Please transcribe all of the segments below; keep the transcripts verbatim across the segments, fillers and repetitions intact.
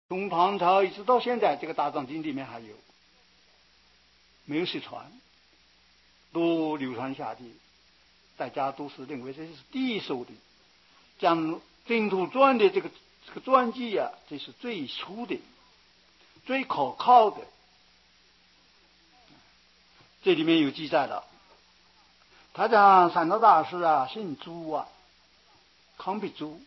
从唐朝一直到现在，这个大藏经里面还有，没有失传，都流传下去，大家都是认为这是第一手的，讲净土传的这个这个传记啊，这是最初的、最可靠的。这里面有记载的，他讲善导大师啊，姓朱啊，康必朱，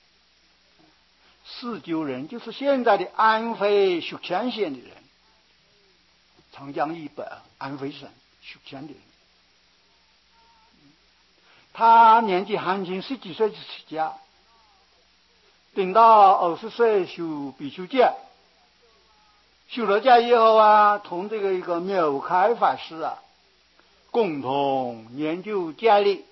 四九人，就是现在的安徽宿迁县的人，长江以北安徽省宿迁的人。他年纪还轻，十几岁就出家，等到二十岁修比丘戒，修了戒以后啊，同这个一个妙开法师啊，共同研究戒律。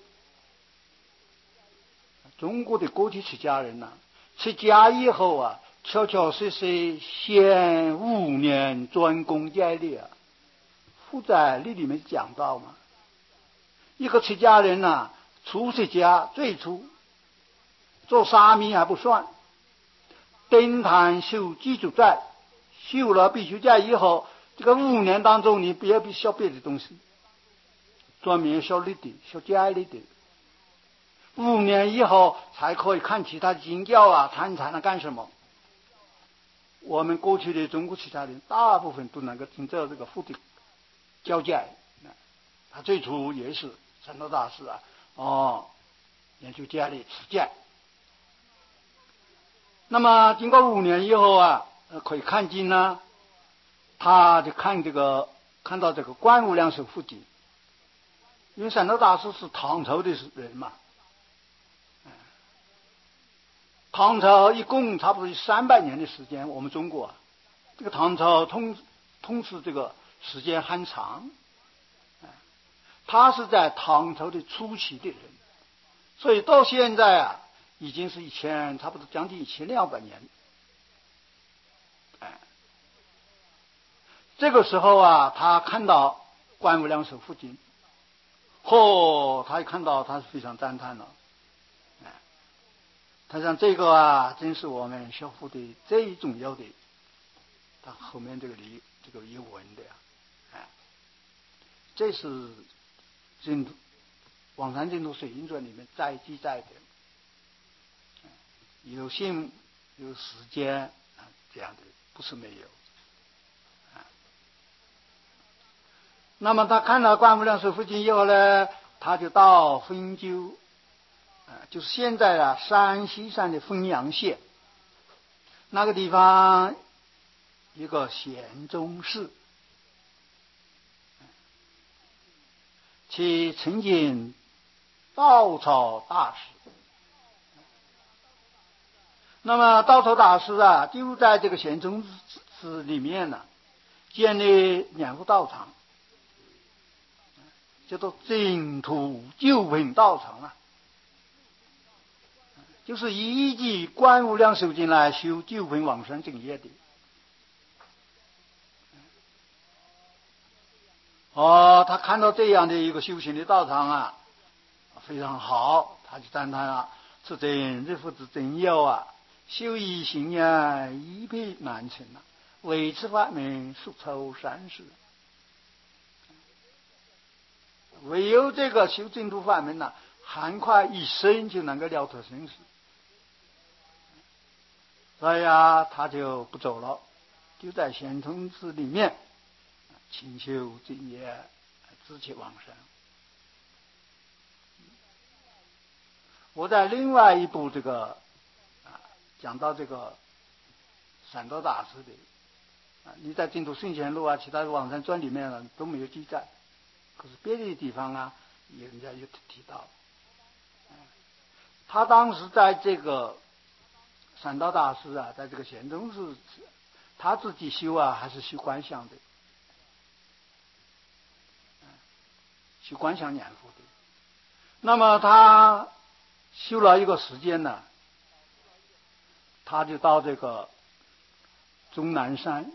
中国的过去出家人呐、啊，出家以后啊，悄悄实实先五年专攻戒律啊，附在律里面讲到嘛。一个出家人呐、啊，初出家最初做沙弥还不算，登坛修基础戒，修了必须戒以后，这个五年当中你不要学别的东西，专门学律的，学戒律的。五年以后才可以看其他经教啊，参禅啊干什么。我们过去的中国出家人大部分都能够遵照这个佛的教戒。他最初也是善导大师啊，哦，研究戒律持戒。那么经过五年以后啊，可以看经呢，他就看这个看到这个观无量寿佛经，因为善导大师是唐朝的人嘛。唐朝一共差不多三百年的时间，我们中国、啊、这个唐朝通通治这个时间很长，他是在唐朝的初期的人，所以到现在啊，已经是一千差不多将近一千两百年。哎，这个时候啊，他看到观无量寿佛经，嚯，他一看到他是非常赞叹了。他讲这个啊，真是我们学佛的最重要的。他后面这个里这个有文的呀、啊，哎，这是净土《往生净土水印传》里面再记载的，有幸有时间啊这样的，不是没有。啊、那么他看了观无量寿佛经以后呢，他就到汾州。就是现在啊，山西省的汾阳县那个地方，一个贤宗寺，去曾经稻草大师。那么稻草大师啊，就在这个贤宗寺里面呢、啊，建立两个道场，叫做净土九品道场啊。就是依据观无量寿经来修九品往生正业的。哦，他看到这样的一个修行的道场啊，非常好，他就赞叹啊，此真日佛之真要啊，修一行呀，一辈难成啊，为此法门速抽三世。唯有这个修净土法门呢、啊，很快一生就能够了脱生死。所以啊，他就不走了，就在贤宗寺里面勤修正业，自切往生。我在另外一部这个啊讲到这个善导大师的啊，你在净土圣贤录啊，其他的往生传里面呢都没有记载，可是别的地方啊，人家有提到。他当时在这个善导大师啊，在这个贤宗寺，他自己修啊，还是修观想的，修观想念佛的。那么他修了一个时间呢，他就到这个终南山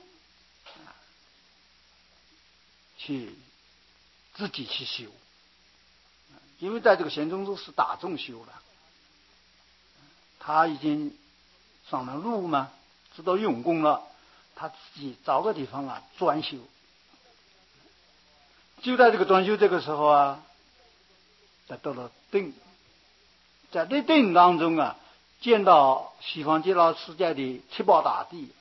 去自己去修，因为在这个贤宗寺是大众修了，他已经上了路嘛， 知道用功了，他自己找个地方啊专修。就在这个专修这个时候啊，得到了定，在这定当中啊，见到西方极乐世界的七宝大帝，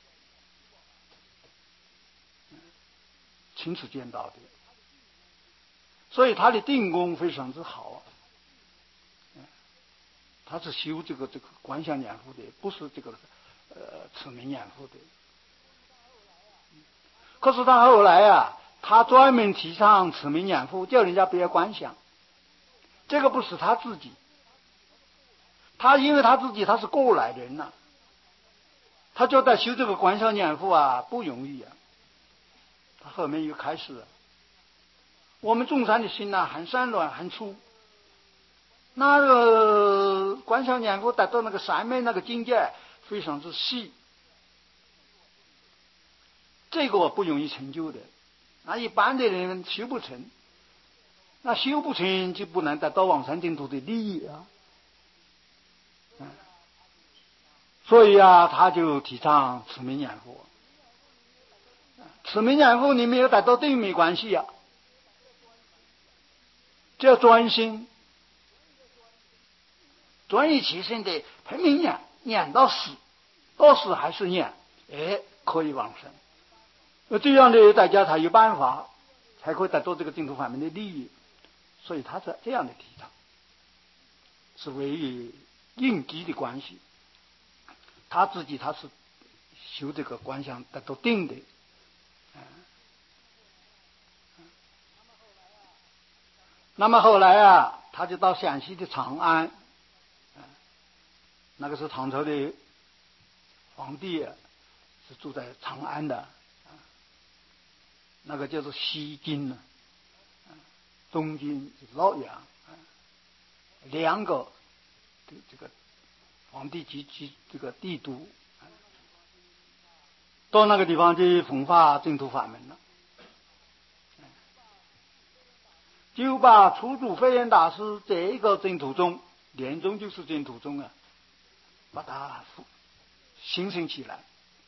亲自见到的，所以他的定功非常之好啊。他是修这个这个观想念佛的，不是这个呃持名念佛的。可是他后来啊，他专门提倡持名念佛，叫人家不要观想。这个不是他自己，他因为他自己他是过来人呐、啊，他就在修这个观想念佛啊不容易啊。他后面又开始了，我们众生的心呐、啊、很散乱很粗。那个观想念佛达到那个三昧那个境界非常之细，这个不容易成就的，那一般的人修不成，那修不成就不能得到往生净土的利益啊。嗯，所以啊，他就提倡持名念佛。持名念佛你没有达到定没关系啊，只要专心。专一其身的拼命念，念到死，到死还是念，哎，可以往生。那这样的大家才有办法，才可以得到这个净土法门的利益。所以他是这样的提倡，是为于应机的关系。他自己他是修这个观想得到定的，嗯。那么后来啊，他就到陕西的长安。那个是唐朝的皇帝，是住在长安的，那个叫做西京呢，东京是洛阳，两个这个皇帝及其这个帝都，到那个地方去弘法净土法门了，就把初祖慧远大师这一个净土宗，莲宗就是净土宗啊，把它形成起来。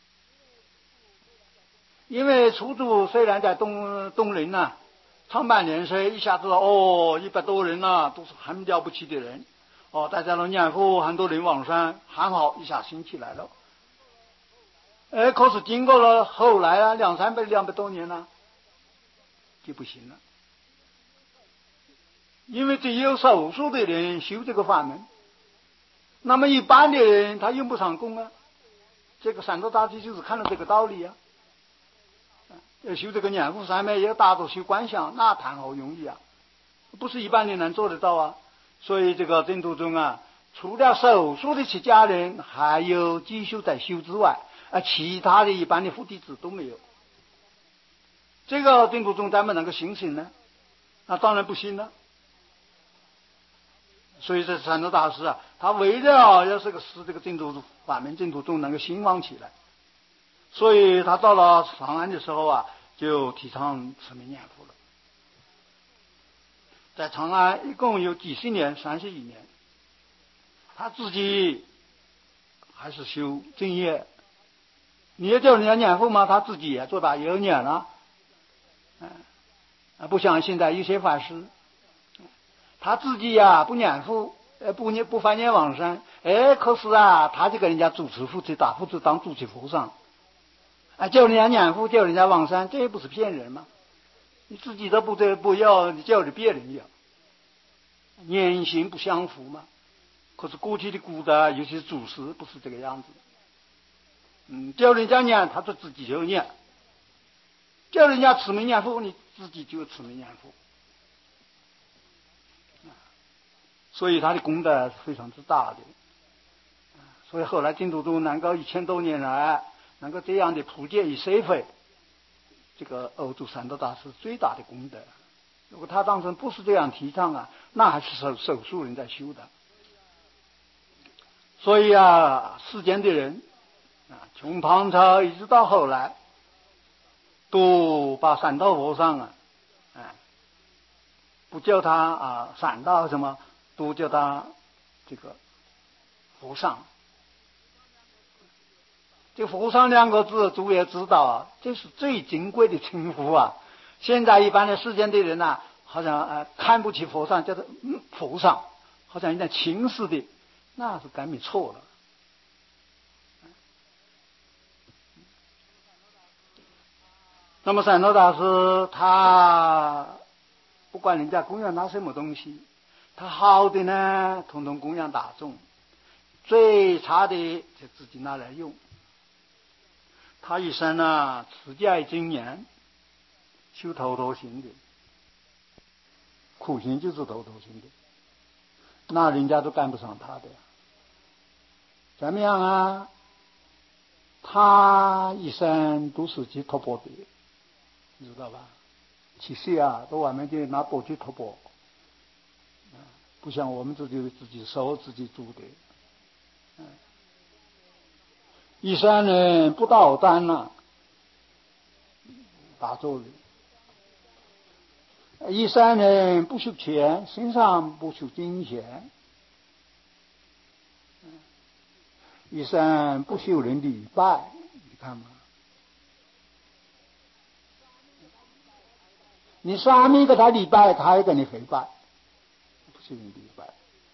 因为初祖虽然在东东林呐、啊，创办年岁一下子哦一百多人呐、啊，都是很了不起的人哦，大家都念佛，很多人往生，很好，一下兴起来了。哎，可是经过了后来啊，两三百两百多年了、啊，就不行了。因为只有少数的人修这个法门，那么一般的人他用不上功啊。这个三多大师就是看了这个道理啊。要修这个念佛三昧，要大多修观想，那谈好容易啊，不是一般人能做得到啊。所以这个净土宗啊，除了少数的出家人还有继续在修之外，啊，其他的一般的佛弟子都没有。这个净土宗怎么能够形成呢？那当然不行了。所以这三多大师啊，他为了要这个使这个净土法门净土宗能够兴旺起来，所以他到了长安的时候啊，就提倡持名念佛了。在长安一共有几十年，三十一年，他自己还是修正业。你要叫人家念佛吗？他自己也做把也有念了，嗯，不像现在有些法师，他自己呀、啊、不念佛，呃不念不翻念往生，哎，可是啊，他就给人家主持佛去打佛子当主持和尚。啊，叫人家念佛，叫人家往生，这不是骗人吗？你自己都不得不要，你叫着别人要，言行不相符嘛。可是过去的古代，尤其是祖师，不是这个样子。嗯，叫人家念，他就自己就念；叫人家持名念佛，你自己就持名念佛。所以他的功德是非常之大的。所以后来净土宗能够一千多年来能够这样的普及与社会，这个欧洲三多大师最大的功德。如果他当时不是这样提倡啊，那还是少少数人在修的。所以啊，世间的人啊，从唐朝一直到后来，都把三道和尚啊，哎，不叫他啊散道什么，都叫他这个和尚。 这和尚两个字，诸位也知道啊，这是最金贵的称呼啊。现在一般的世间的人呐、啊，好像呃看不起和尚，叫做嗯和尚，好像有点轻视的，那是赶没错了。那么善导大师他不管人家供养拿什么东西，他好的呢统统供养大众，最差的就自己拿来用。他一生呢持戒精严，修头头行的，苦行就是头头行的，那人家都赶不上他的。怎么样啊？他一生都是去托钵的，你知道吧？其实啊，到外面去拿钵去托钵，不像我们自己自己收自己煮的。一生呢不到单了，打坐的。一生呢不修钱，身上不修金钱。一生不修人礼拜，你看嘛，你上面给他礼拜，他也给你回拜，不修人礼拜。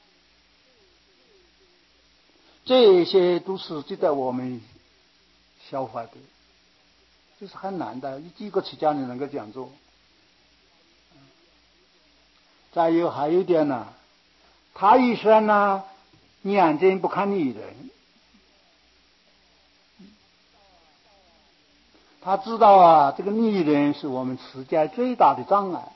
这些都是值得我们消化的，这是很难的，几个出家人能够这样做。再有还有一点呢，他一生呢眼睛不看女人，他知道啊，这个女人是我们持戒最大的障碍。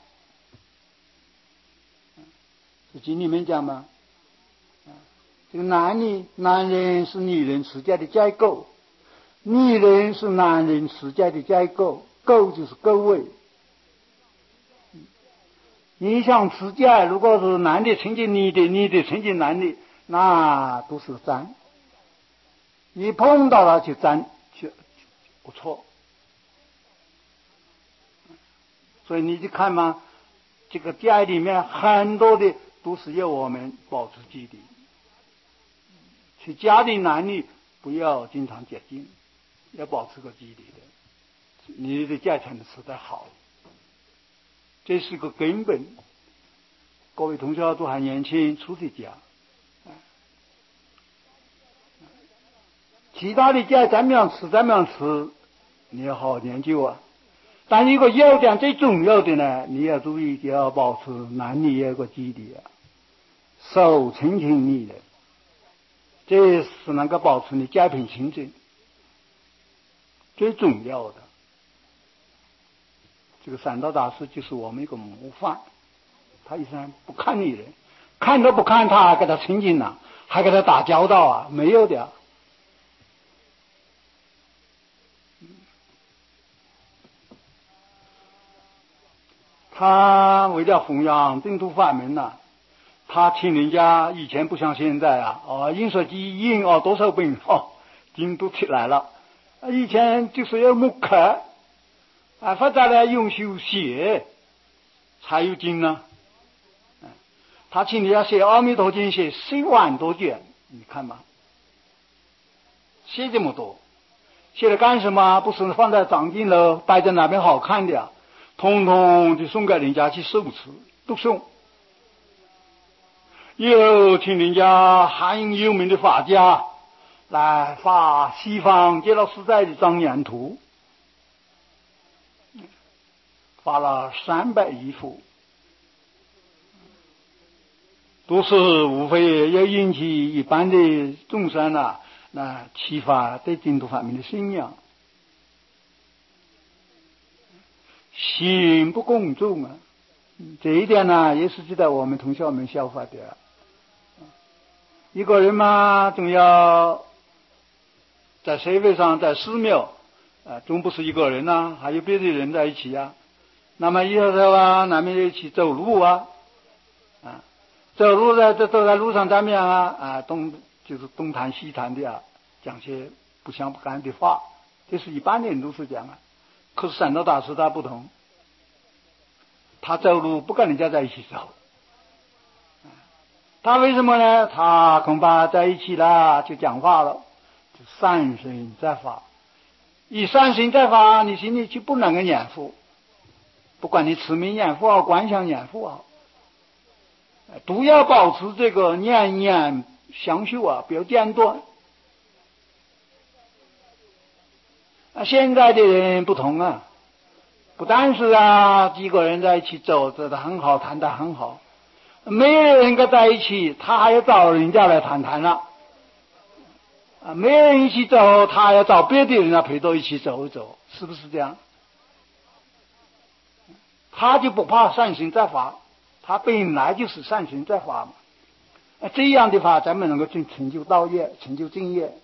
是经里面讲嘛，这个男女男人是女人持戒的结构，女人是男人持戒的结构，构就是构位。你想持戒，如果是男的成就女的，女的成就男的，那都是沾。你碰到了就沾，就不错。所以你就看嘛，这个戒里面很多的都是要我们保持纪律。去家里男女不要经常接近，要保持个纪律的，你的戒才能持得好。这是个根本。各位同学都还年轻，出去家，其他的戒怎么样吃怎么样吃，你要好好研究啊。但一个要点最重要的呢，你要注意，就要保持男女有个纪律啊，守清净女人，这是能够保持你戒品清净最重要的。这个善导大师就是我们一个模范，他一生不看女人，看都不看他，还跟他亲近了，还跟他打交道啊？没有的。他为了弘扬净土法门呐、啊，他请人家以前不像现在啊，哦，印刷机印哦多少本哦，经都出来了。以前就是要木刻啊，或者呢用手写才有经呢。他请人家写《阿弥陀经》写十万多卷，你看嘛，写这么多，写了干什么？不是放在藏经楼摆在那边好看的啊，统统就送给人家去受持，都送。又请人家汉有名的法家来画西方极乐世界的庄严图，画了三百余幅，都是无非要引起一般的众生啊，那启发对净土法门的信仰。心不公众啊，这一点呢也是值得我们同学们效法的。一个人嘛，总要在社会上，在寺庙啊，总不是一个人呐、啊，还有别的人在一起啊。那么以后的话，那么一起走路啊，啊，走路在走走在路上怎么样啊？啊，东就是东谈西谈的啊，讲些不相干的话，这是一般的人都是讲啊。可是善导大师他不同，他走路不跟人家在一起走。他为什么呢？他恐怕在一起了就讲话了， 三身在法。以三身在法，你心里就不能够念佛，不管你持名念佛啊，观想念佛啊，都要保持这个念念相续啊，不要间断。啊，现在的人不同啊，不但是啊几个人在一起走，走得很好，谈得很好，没有人跟在一起，他还要找人家来谈谈了。啊，没人一起走，他还要找别的人来陪着一起走一走，是不是这样？他就不怕善行在法，他本来就是善行在法嘛。啊，这样的话，咱们能够成成就道业，成就正业。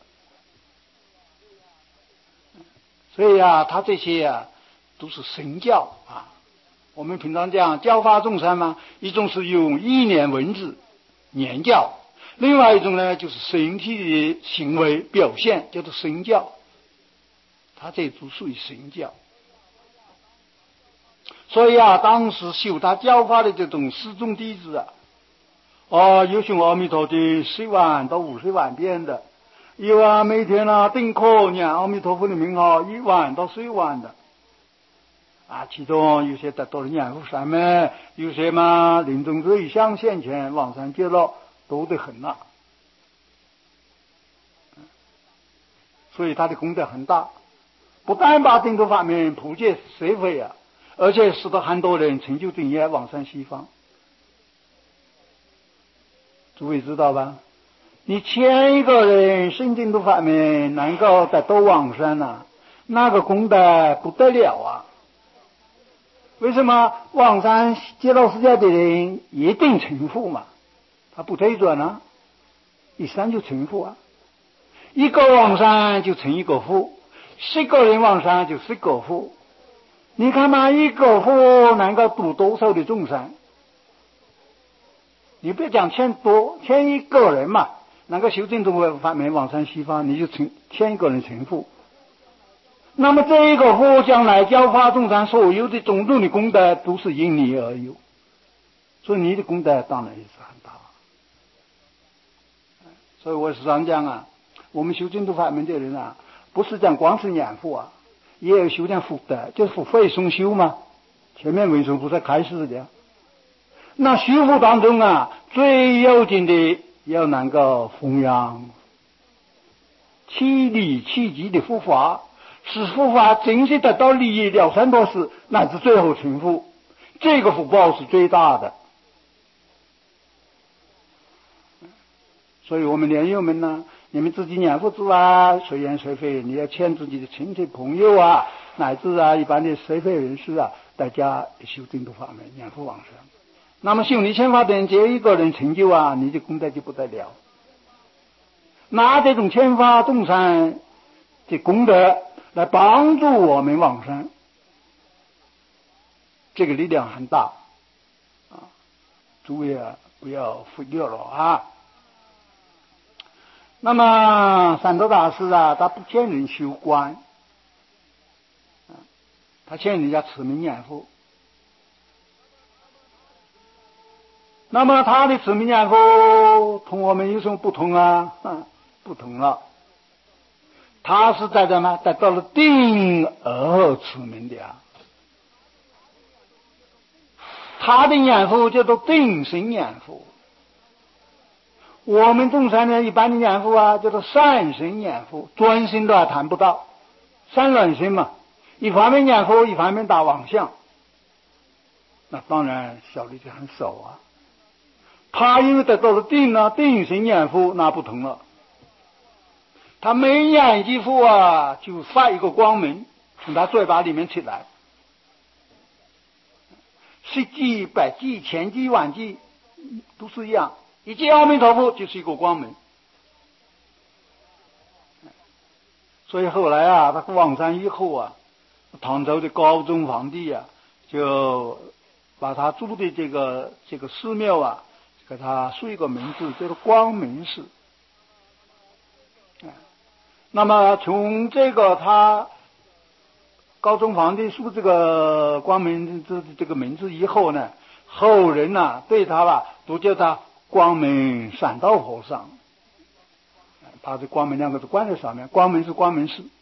所以啊，他这些啊，都是神教啊。我们平常讲教化众生嘛，一种是用意念文字言教，另外一种呢就是身体的行为表现，叫做身教。他这都属于神教。所以啊，当时修他教法的这种四众弟子啊，哦，有修阿弥陀的十万到五十万遍的，有啊每天啊定课念阿弥陀佛的名号一万到十万的。啊，其中有些得到了念佛三昧，有些嘛临终之意象现前，往生极乐，多得很呐。所以他的功德很大，不但把净土法门普及社会啊，而且使得很多人成就正业，往生西方。诸位知道吧？你前一个人信净土法门能够得到往生啊，那个功德不得了啊！为什么往生极乐世界的人一定成佛嘛？他不退转啊，一生就成佛啊！一个往生就成一个佛，十个人往生就十个佛。你看嘛，一个佛能够度多少的众生？你别讲欠多，欠一个人嘛，能够修净土法门往生西方，你就成欠一个人成佛。那么这一个佛将来教化众生，所有的种种的功德都是因你而有，所以你的功德当然也是很大。所以我时常讲啊，我们修净土法门的人啊，不是讲光是念佛啊，也有修点福德，就是福慧双修嘛。前面文殊菩萨开示的。那修福当中啊，最要紧的要能够弘扬其理其机的佛法，使佛法真正得到利益了三多事，乃至最后成佛，这个福报是最大的。所以我们莲友们呢，你们自己念佛之外，随缘随费，你要劝自己的亲戚朋友啊，乃至啊一般的随费人士啊，大家修净土法门，念佛往生。那么修理千法的人，这一个人成就啊，你的功德就不得了。拿这种千法众生的功德来帮助我们往生，这个力量很大啊！诸位啊，不要忽略了啊。那么三德大师啊，他不劝人修观，他劝人家持名念佛。那么他的持名念佛同我们有什么不同啊？啊不同了。他是在什么？得到了定而后持名的啊。他的念佛叫做定心念佛。我们众生呢，一般的念佛啊，叫做善心念佛，专心都还谈不到，散乱心嘛。一方面念佛，一方面打妄想，那当然效率就很少啊。他因为得到了定啊，定心念佛，那不同了。他每念一句佛啊，就发一个光明从他嘴巴里面起来，十句、百句、千句、万句都是一样。一句阿弥陀佛就是一个光明。所以后来啊，他往生以后啊，唐朝的高宗皇帝啊，就把他住的这个这个寺庙啊，给他竖一个名字，叫做光明寺。那么从这个他高宗皇帝竖这个光明这这个名字以后呢，后人呐、啊、对他吧都叫他光明闪道和尚， 把这光明两个字冠在上面，光明是光明寺，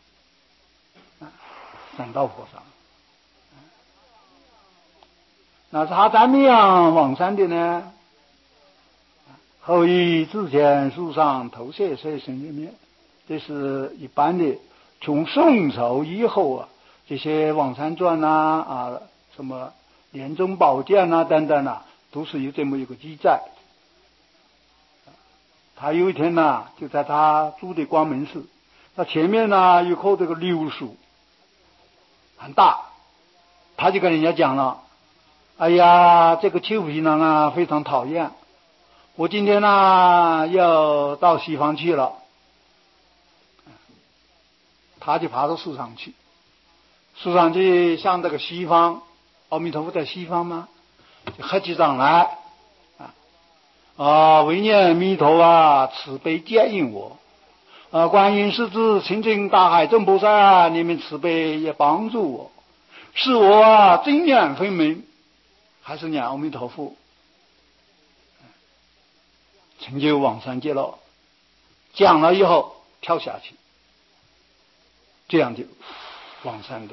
三道佛上。那他怎么样往生的呢？后以之前书上投射色身里面，这是一般的。从宋朝以后啊，这些往生传呐啊，什么莲宗宝鉴呐等等啊，都是有这么一个记载。他有一天呢，就在他住的光明寺，那前面呢有棵这个柳树，很大，他就跟人家讲了：“哎呀，这个邱皮囊啊非常讨厌，我今天呢要到西方去了。”他就爬到树上去，树上去向这个西方，阿弥陀佛在西方吗？就合起掌来啊啊！唯念弥陀啊，慈悲接引我啊！观音世子清净大海众菩萨，你们慈悲也帮助我，使我啊真眼分明，还是念阿弥陀佛，成就往生极乐。讲了以后跳下去，这样就往生的。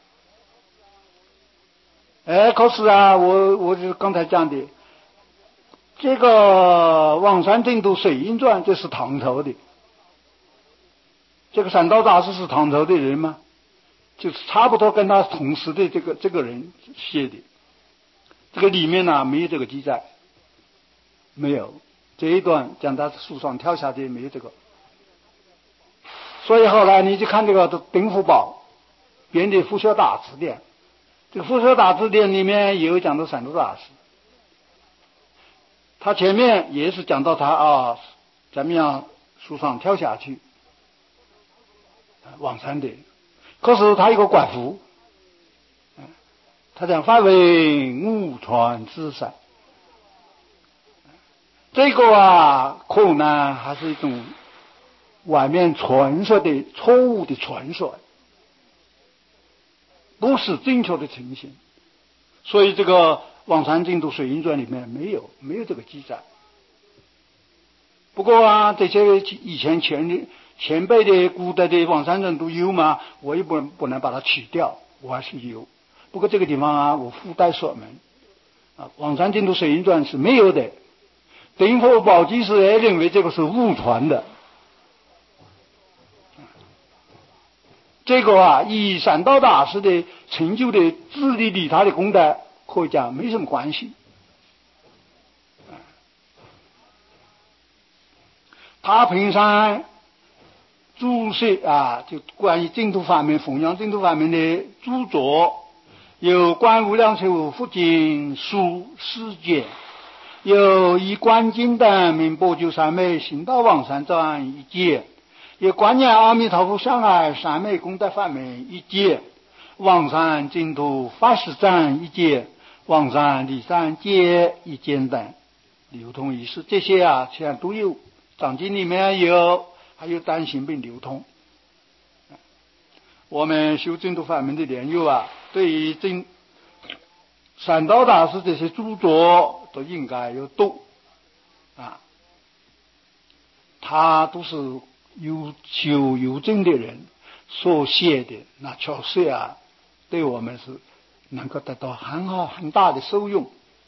哎，可是啊，我我就是刚才讲的这个《往生净土水印传》，这是唐朝的。这个三道大师是唐朝的人吗？就是差不多跟他同时的这个这个人写的。这个里面呢没有这个记载，没有这一段讲他树上跳下去没有这个。所以后来你就看这个丁福宝编的《佛学大辞典》，这个《佛学大辞典》里面也有讲到三道大师，他前面也是讲到他啊怎么样树上跳下去往生的。可是他有个管符，他讲梵为无传之善，这个啊可能还是一种外面传说的错误的传说，不是正确的情形。所以这个《往生净土水印传》里面没有没有这个记载。不过啊，这些以前前前辈的古代的往生人都有嘛，我也不能不能把它取掉，我还是有。不过这个地方啊，我附带说明啊，《往生净土水印传》是没有的。丁佛宝济师也认为这个是误传的。这个啊，与三道大师的成就的自利利他的功德，可以讲没什么关系。他平常注释啊，就关于净土法门、弘扬净土法门的著作，有《观无量寿佛经书四卷》，有以观经等名波九三昧行道往生传一卷，有观念阿弥陀佛相爱三昧功德法门一卷，往生净土法师传一卷，往生离三界一卷等，流通于世。这些啊，现在都有。藏经里面有，还有单行本流通。我们修净土法门的莲友啊，对于净三道大师这些著作都应该要读啊。他都是有求有证的人所写的，那确实啊，对我们是能够得到很好很大的受用。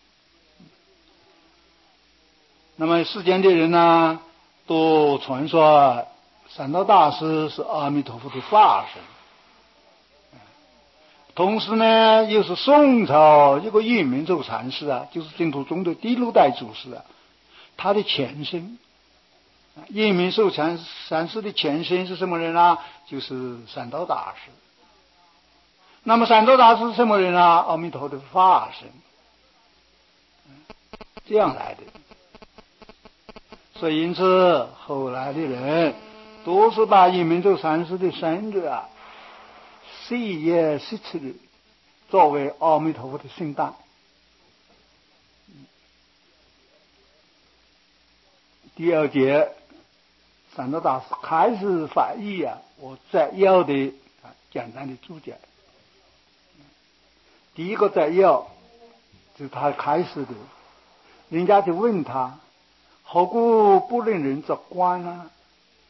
那么世间的人呢，都传说三道大师是阿弥陀佛的化身，同时呢又是宋朝一个印明咒禅师啊，就是净土宗的第六代祖师啊，他的前身。印明咒禅禅师的前身是什么人啊？就是三道大师。那么三道大师是什么人啊？阿弥陀佛的化身，这样来的。所以因此后来的人都是把印明咒禅师的身子啊细也细致的作为阿弥陀佛的圣诞。第二节三道大师开始翻译啊，我摘要的啊简单的注解。第一个摘要就是他开始的，人家就问他何故不令人做官呢？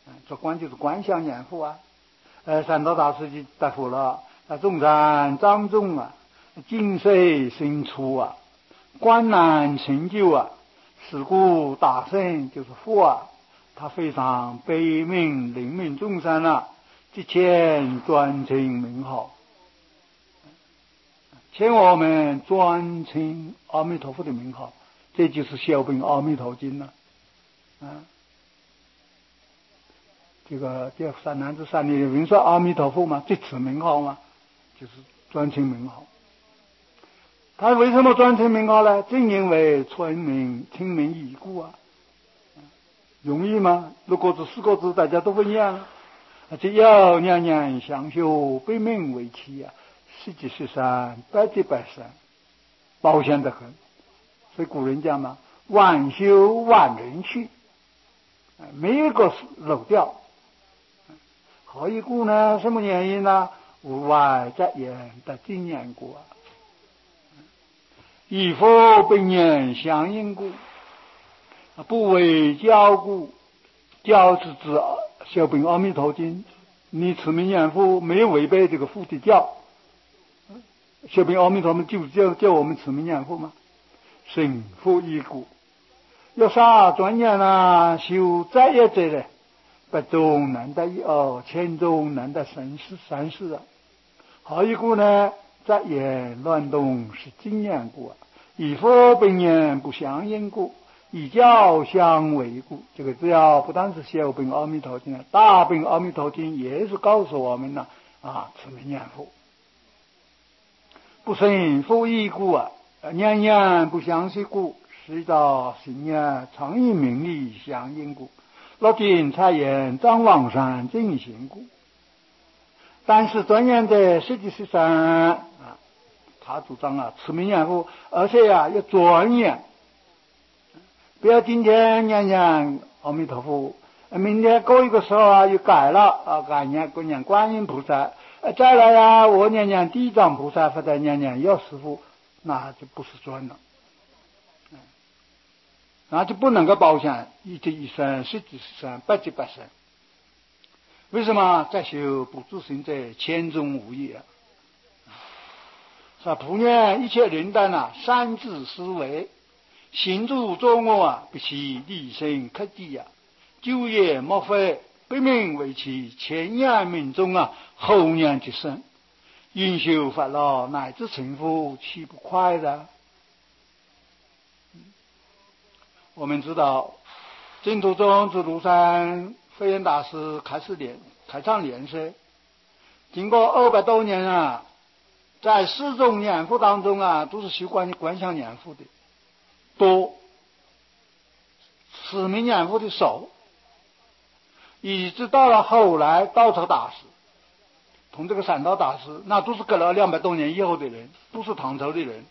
这观就是观想念佛啊。呃，善导大师就答复了：啊，中山张众啊，井水深处啊，观难成就啊，是故大圣就是佛啊，他非常悲悯怜悯众生啊，即前专称名号，请我们专称阿弥陀佛的名号，这就是小本阿弥陀经了啊。这个这三男子三女人说阿弥陀佛嘛，这此名号嘛，就是专称名号。他为什么专称名号呢？正因为村民听名已故啊，容易吗？如果这四个字大家都不一样了，只要娘娘相修，悲悯为妻啊，十级十三，百级百三，保险得很。所以古人讲嘛，万修万人去，没有一个漏掉。何以故呢？什么原因呢？无外在言的经验故啊，以佛本愿相应故，不为教故，教是指小本阿弥陀经，你持名念佛没有违背这个佛的教，小本阿弥陀佛就叫叫我们持名念佛嘛，神佛一故。要啥专业呢？修在业者呢？百中难得一二，千中难得三世三世啊！何以故呢？在言乱动是经验故啊，以佛本愿不相应故，以教相违故。这个只要不单是小本阿弥陀经，大本阿弥陀经也是告诉我们呢啊，持名念佛，不生佛意故啊，念念不相续故，实照心念常以名利相应故。落尽才言张王山进行故。但是专业的实际是上啊，他主张啊持名念佛，而且啊要专业，不要今天念念阿弥陀佛，明天过一个时候啊又改了啊，改念过念观音菩萨，再来呀、啊、我念念地藏菩萨或者念念药师佛，那就不是专了。那就不能够保险一级一生，十级十生，百级百生。为什么？在修不自行者，千中无一啊！是吧？普念一切人等啊，三智思维，行住坐卧啊，必其立身克己啊，就业莫非，悲悯为其前年命中啊，后年即生，因修法老乃至成佛，岂不快的？我们知道净土宗自庐山慧远大师开始练开唱练习，经过二百多年啊，在四种念佛当中啊，都是修观观想念佛的多，持名念佛的少，一直到了后来道绰大师同这个善导大师，那都是隔了两百多年以后的人，都是唐朝的人，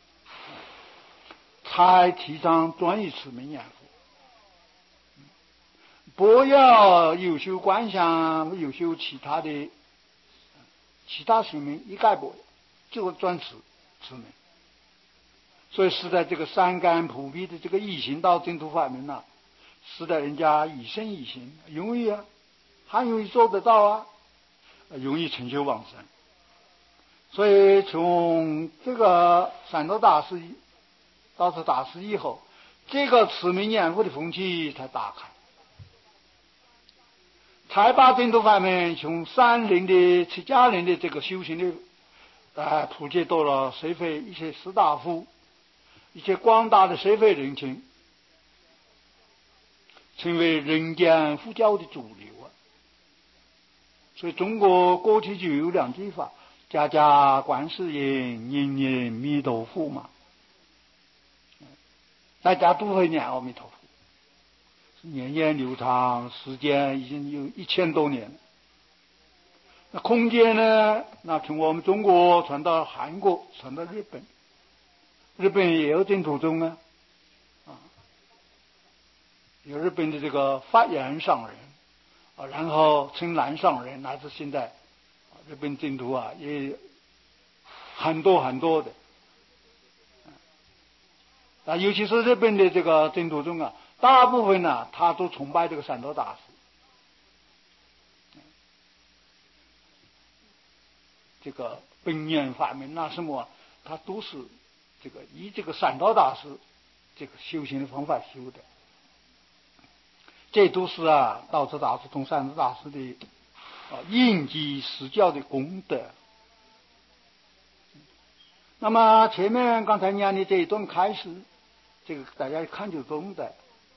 才提倡专一持名念佛。不要有修观想，有修其他的其他行名一概不，就专持持名。所以使得这个三竿普遍的这个易行道净土法门呐、啊，使得人家一生一行容易啊，很容易做得到啊，容易成就往生。所以从这个善导大师道绰大师以后，这个持名念佛的风气才打开，才把净土法门从山林的出家人的这个修行的呃普及到了社会一些士大夫，一些广大的社会人群，成为人间佛教的主流啊。所以中国过去就有两句话，家家观世音，人人弥陀佛嘛，大家都会念阿弥陀佛，年年流长，时间已经有一千多年了。那空间呢？那从我们中国传到韩国，传到日本，日本也有净土宗啊，啊，有日本的这个法言上人啊，然后称南上人，乃至现在日本净土啊也很多很多的。啊，尤其是日本的这个净土宗啊，大部分呢、啊，他都崇拜这个善导大师。 这个本愿法门啊什么啊，他都是这个以这个三道大师这个修行的方法修的。这都是啊道次大师同三智大师的啊应机施教的功德。那么前面刚才念的这一段开始，这个大家一看就懂的，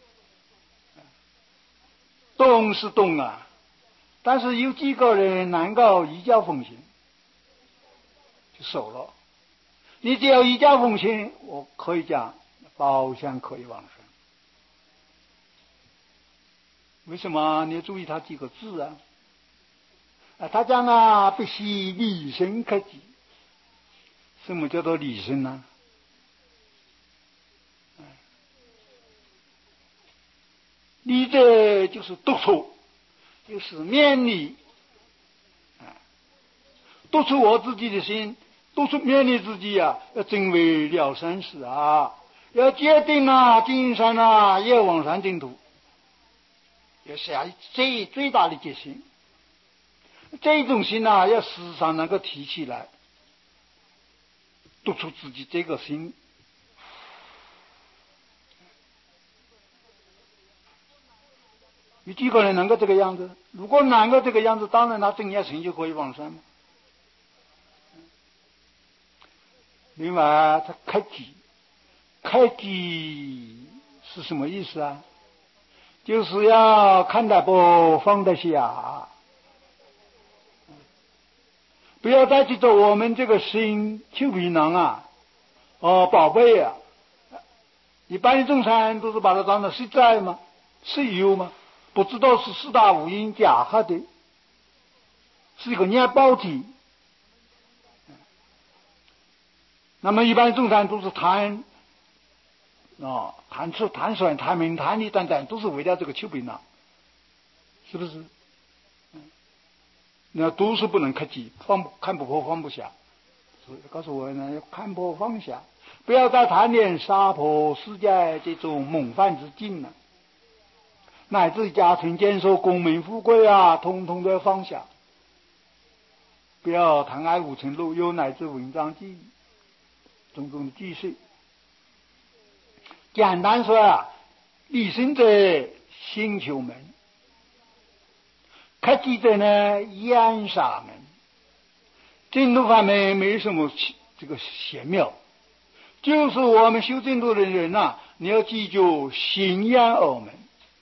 懂是懂啊，但是有几个人难搞依教奉行，就守了。你只要依教奉行，我可以讲宝相可以往生。为什么？你要注意他几个字啊？啊，他讲啊，不惜离身克己。什么叫做离身呢？离者就是督促，就是勉励，督促我自己的心，督促勉励自己啊，要真为了生死啊，要决定啊，进山啊，也要往上净土。要下最最大的决心，这种心呐、啊，要时常能够提起来，督促自己这个心。有几个人能够这个样子？如果能够这个样子，当然他正业成就可以往生嘛。另外，他克己，克己是什么意思啊？就是要看得不放得下，不要再去做我们这个心臭皮囊啊，哦，宝贝啊！一般的众生都是把它当成是债吗？是有吗？不知道是四大五阴假合的，是一个念报体。那么一般众生都是贪啊，贪吃、贪酸、贪名、贪利等等，都是为了这个臭皮囊，是不是？那都是不能克己，放看不破放不下。所以告诉我呢，要看破放下，不要再贪恋杀破世界这种猛犯之境了，乃至家庭建设、功名富贵啊，通通都要放下。不要贪爱五尘六欲，乃至文章记忆种种的积蓄。简单说啊，立身者心求门，克己者呢烟杀门。净土法门没什么这个玄妙，就是我们修净土的人呐、啊，你要记住心眼二门。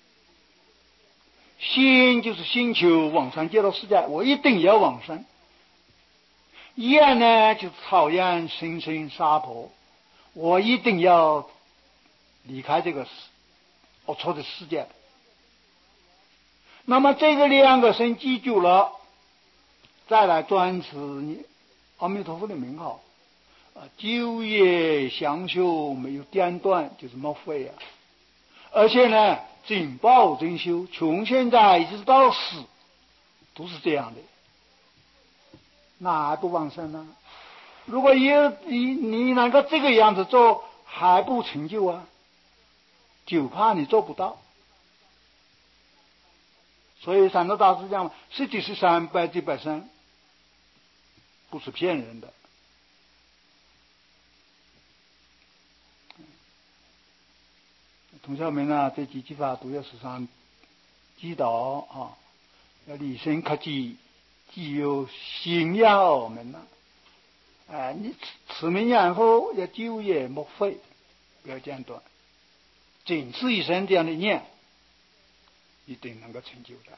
心就是心求往上接到世界，我一定要往上。眼呢就是讨厌生生杀婆，我一定要离开这个龌龊的世界。那么这个两个神记住了，再来专持你阿弥陀佛的名号啊，昼夜相修没有间断，就是莫非啊！而且呢，真报真修，从现在一直到死，都是这样的，那还不往生呢？如果有你你能够这个样子做，还不成就啊？就怕你做不到。所以三德大师讲，实际是三百即百三，不是骗人的。同学们呢，这几句话都要时常记得啊，要立身克己，既有信仰我们呢。哎，你持名念佛要昼夜莫废，不要间断，仅此一生这样的念，一定能够成就的。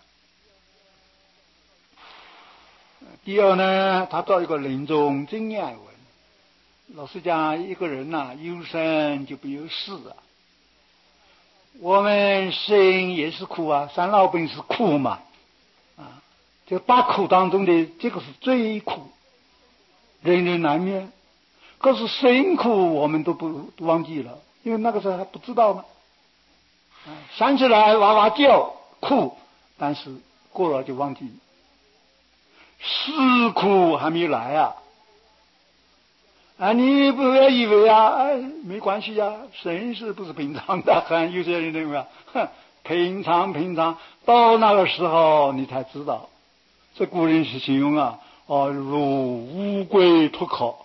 第二呢，他造一个临终经验文。老实讲，一个人呐、啊，有生就不有死啊。我们生也是苦啊，生老病是苦嘛，啊，这八苦当中的这个是最苦，人人难免。可是生苦我们都不都忘记了，因为那个时候还不知道嘛。啊，想起来哇哇叫苦，但是过了就忘记。死苦还没来啊！啊，你不要以为啊，哎，没关系啊，生死不是平常的很。有些人认为啊，哼，平常平常，到那个时候你才知道。这古人是形容啊， 哦，如乌龟脱壳。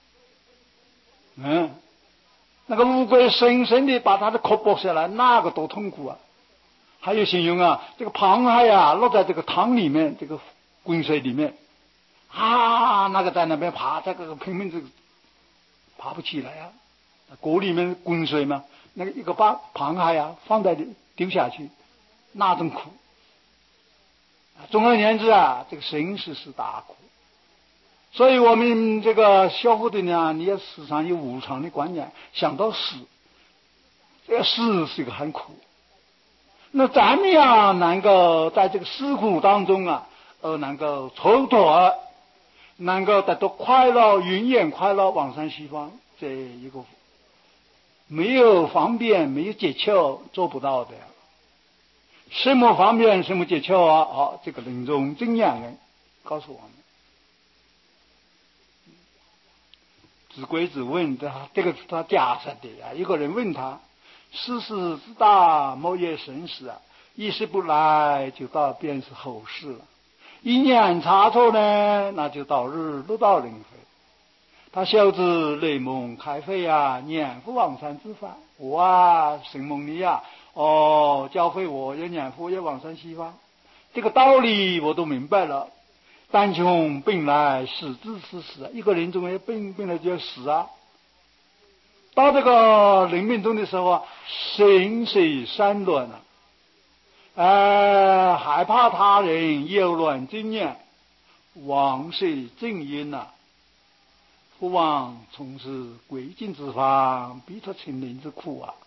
嗯，那个乌龟深深的把它的壳剥下来，那个多痛苦啊！还有形容啊，这个螃蟹呀、啊，落在这个汤里面，这个滚水里面，啊，那个在那边爬，这个拼命这个爬不起来啊，锅里面滚水嘛，那个一个把螃蟹呀、啊、放在里丢下去，那种苦。总而言之啊，这个生死是大苦。所以我们这个小伙子呢，你要时常有无常的观念，想到死，这个死是一个很苦。那咱们呀，能够在这个死苦当中啊，而能够蹉跎，能够得到快乐、永远快乐、往生西方，这一个没有方便、没有诀窍做不到的。什么方便、什么诀窍啊？好，这个临终真言人告诉我们。子规子问他，这个是他假设的啊。一个人问他：“世事之大，莫也生死啊！一时不来，就到便是后事了。一念差错呢，那就到日落到轮回。他小子雷蒙开会啊，年复往生之法。我啊，神蒙你啊，哦，教会我要年复要往生西方，这个道理我都明白了。”但穷本来死之是死啊，一个人总要本本来就要死啊。到这个临命终的时候啊，生死三乱啊，呃，害怕他人有乱经验，妄是正因呐，不枉从事归尽之法，必脱清灵之苦啊。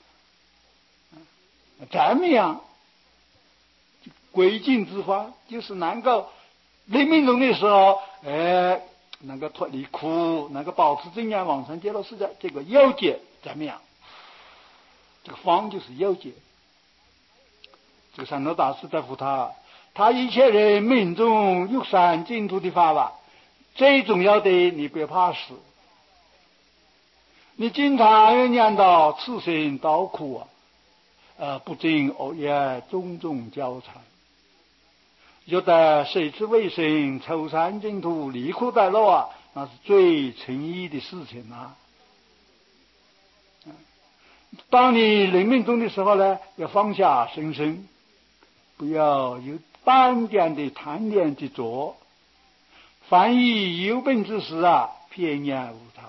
怎么样？归尽之法就是能够。临命终的时候，哎，能够脱离苦，能够保持正念往生极乐世界，这个要诀怎么样？这个方就是要诀。这个三罗大师在乎他，他一切人命中欲善净土的法吧，最重要的你不要怕死，你经常要念到此生刀苦啊，呃，不尽恶业种种交缠。有的谁知为生愁善净土离苦得乐啊，那是最诚意的事情啊。当你临命终的时候呢，要放下身身，不要有半点的贪恋执着。凡以有病之时啊，偏言无常。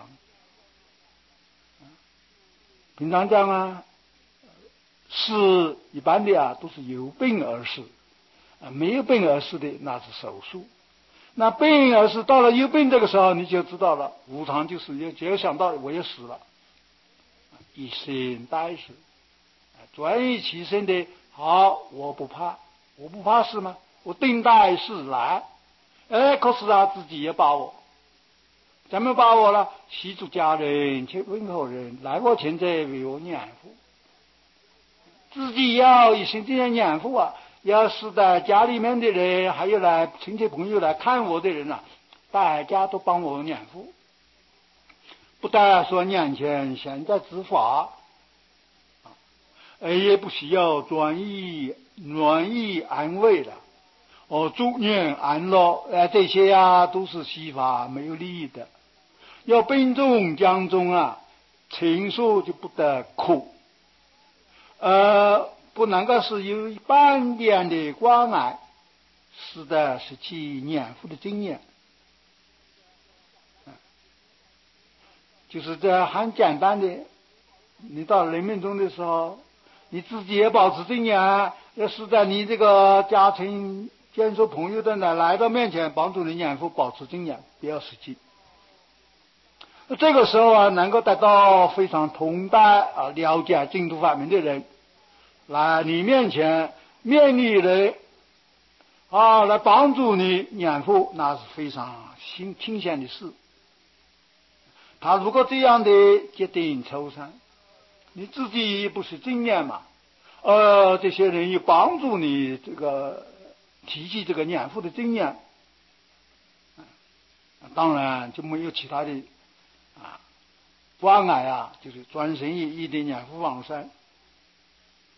平常讲啊，死一般的啊都是有病而死。没有病而死的那是手术，那病而死到了有病这个时候，你就知道了，无常就是有，只要想到我要死了，以身待死，转移其身的好，我不怕，我不怕死吗？我等待死来，哎，可是啊，自己也把握，怎么把握了？习主家人且问候人，来我前者为我念佛，自己要一心这样念佛啊。要是在家里面的人，还有来亲戚朋友来看我的人啊，大家都帮我念佛，不但说年前现在执法，也不需要专一软意安慰了，哦，祝愿安乐，呃，这些呀、啊、都是西法没有利益的。要本中将中啊，情愫就不得苦，呃。不能够是有半点的关爱，使得失去念佛的经验，就是这很简单的。你到临命终的时候，你自己也保持正念，要是在你这个家庭、眷属、朋友的呢来到面前帮助你念佛，保持正念，不要失去。这个时候啊，能够得到非常同代啊了解净土法门的人。来你面前面你人啊，来帮助你念佛，那是非常新新鲜的事。他如果这样的决定抽身，你自己不是正念嘛？呃，这些人又帮助你这个提起这个念佛的正念，当然就没有其他的啊关爱啊，就是专心一意的念佛往生。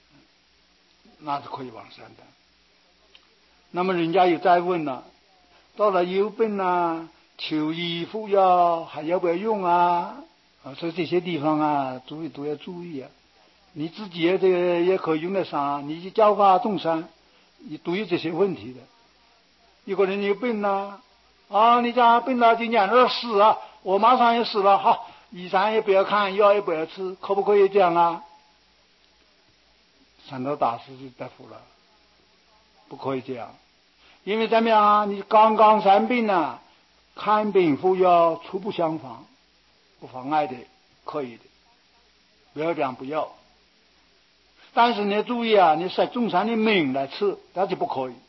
那是可以往生的。那么人家又再问了， 到了有病啊，求医服药还要不要用啊？啊，所以这些地方啊，注意都要注意啊。你自己也得也可以用得上，你去教化众生，你都有这些问题的。一个人有病啊，啊，你家病了就念着死啊，我马上也死了，好，医生也不要看，药也不要吃，可不可以这样啊？三道大师就答复了，不可以这样，因为怎么样啊？你刚刚生病啊，看病服药初不相妨，不妨碍的，可以的，不要这样不要。但是你要注意啊，你杀众生的命来吃，那就不可以。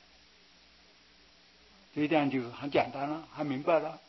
这一点就很简单了，很明白了。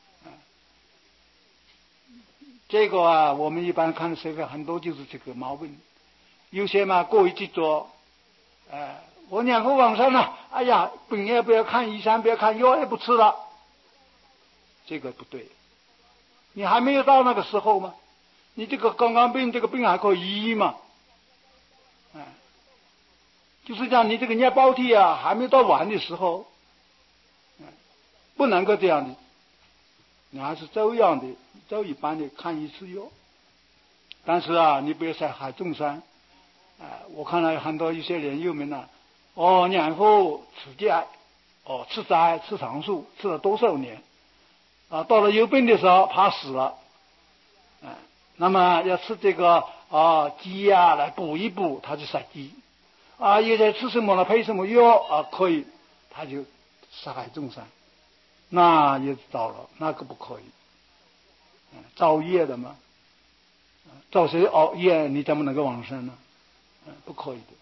这个啊，我们一般看社会很多就是这个毛病。有些嘛过于执着，呃，我念佛往生了，哎呀，病也不要看医生，不要看药也不吃了，这个不对。你还没有到那个时候吗？你这个刚刚病，这个病还可以医嘛？哎、呃，就是讲你这个念包体啊，还没到完的时候，呃、不能够这样的，你还是照样的，照一般的看医吃药。但是啊，你不要伤害众生。啊，我看到很多一些人有名了，哦，念佛持戒，哦，吃斋吃长素，吃了多少年，啊，到了有病的时候怕死了，啊，那么要吃这个啊鸡呀来补一补，他就杀鸡，啊，也在吃什么了配什么药啊可以，他就杀害众生，那也糟了，那个不可以，嗯，造业的嘛，造谁熬业，你怎么能够往生呢？嗯，不可以的。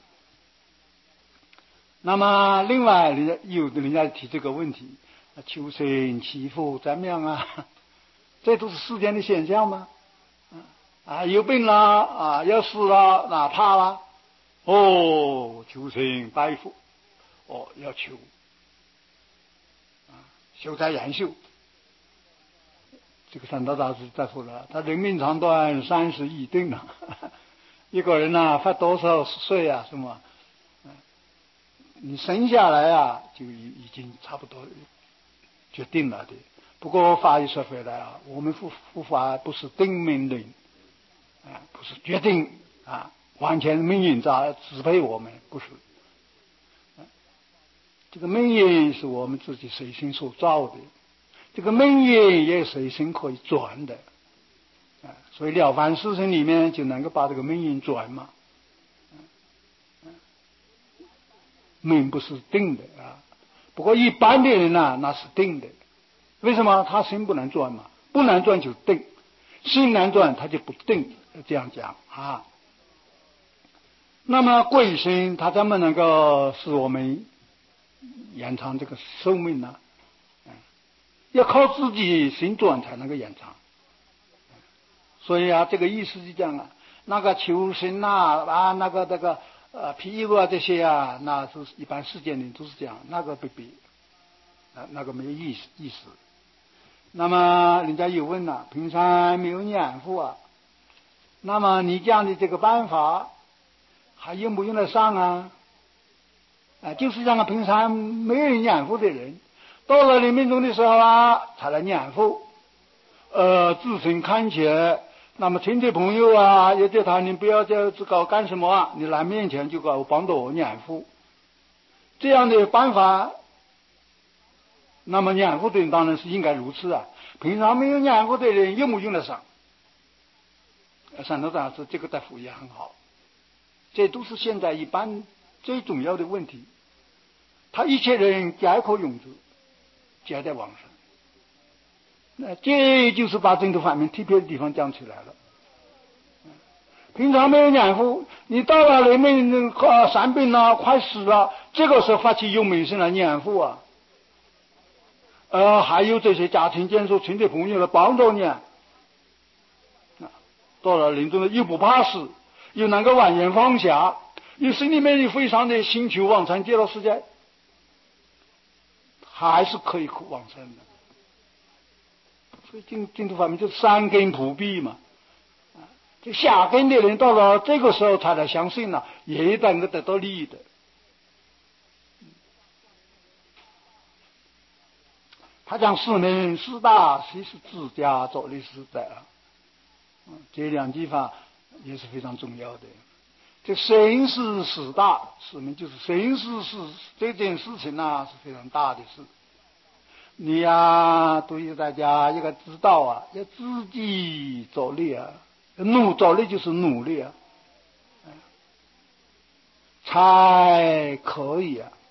那么另外，人家有的人家提这个问题，求生祈福怎么样啊？这都是世间的现象吗？啊，有病了啊，要死了，哪怕了？哦，求生拜佛，哦，要求啊，修斋延寿。这个三道大师在说了，他人命长短三十已定了。一个人呐、啊，活多少岁啊？什么？你生下来啊，就已已经差不多决定了的。不过话又说回来啊，我们佛佛法不是定命论，啊，不是决定啊，完全命运在支配我们，不是。啊，这个命运是我们自己随心所造的，这个命运也随心可以转的。啊，所以《了凡四训》里面就能够把这个命运转嘛。命不是定的啊，不过一般的人呢、啊，那是定的。为什么？他心不能转嘛，不能转就定，心能转他就不定。这样讲啊。那么贵心它怎么能够使我们延长这个寿命呢？嗯，要靠自己心转才能够延长。所以啊，这个意思是这样啊，那个求生啊啊，那个那个。呃，皮肤啊这些啊，那是一般世间人都是这样，那个不必，啊，那个没有意思意思。那么人家又问了，平常没有念佛啊，那么你讲的这个办法还用不用得上啊？啊，就是让平常没有念佛的人，到了临命终的时候啊，才来念佛，呃，自身看起来。那么亲戚朋友啊，也叫他，你不要在这搞干什么啊？你来面前就搞帮着我念佛，这样的办法。那么念佛的人当然是应该如此啊。平常没有念佛的人用不用得上？三道大师这个答复也很好，这都是现在一般最重要的问题。他一切人皆可用之，皆在往生。那这就是把净土法门特别的地方讲出来了。平常没有念佛，你到了临命快生病了，快死了，这个时候发起用名声来念佛啊，呃，还有这些家庭眷属、亲戚朋友来帮助你啊。到了临终了又不怕死，又能够完全放下，又心里面又非常的心求往生极乐世界，还是可以往生的。所以净净土法门就三根普bị嘛，啊，这下根的人到了这个时候才来相信了，也能够得到利益的。 他讲四门四大，谁是自家做的实在啊？嗯，这两句话也是非常重要的。这生死四大，四门就是生死是这件事情呐、是非常大的事。你呀、啊，对于大家应该知道啊，要自己做力啊，努做力就是努力啊，才可以啊。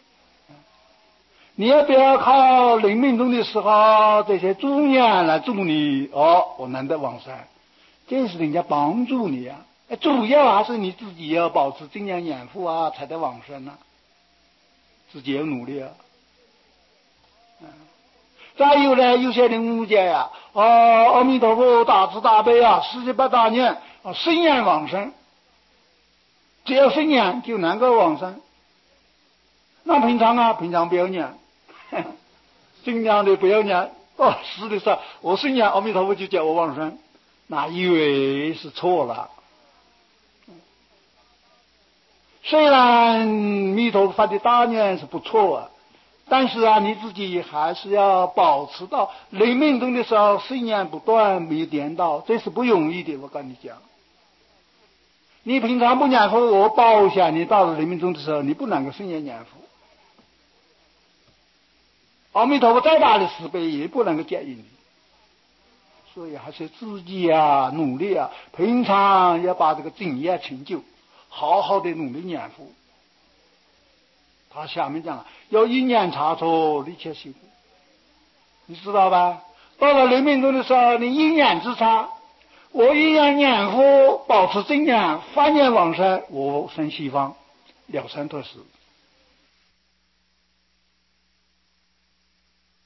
你要不要靠临命终的时候这些助念来助你？哦，我能得往生，这是人家帮助你啊。主要还是你自己要保持正念养护啊，才得往生啊。自己要努力啊。嗯，再有呢，有些人误解呀、啊，哦，阿弥陀佛大慈大悲啊，十七八大念啊，生念往生，只要生念就能够往生。那平常啊，平常不要念。尽量的不要念哦，是的是，我是念阿弥陀佛就叫我往生，那以为是错了。虽然弥陀佛的大念是不错啊，但是啊，你自己还是要保持到临命终的时候，信念不断，没有颠倒，这是不容易的。我跟你讲，你平常不念佛，我保险你到了临命终的时候，你不能够信念念佛。阿弥陀佛再大的慈悲也不能够接引你，所以还是自己啊努力啊，平常要把这个正业成就，好好的努力念佛。他下面讲要一念差错，立切修，你知道吧？到了临命终的时候，你一念之差，我一念念佛，保持正念，发念往生，我生西方了生脱死，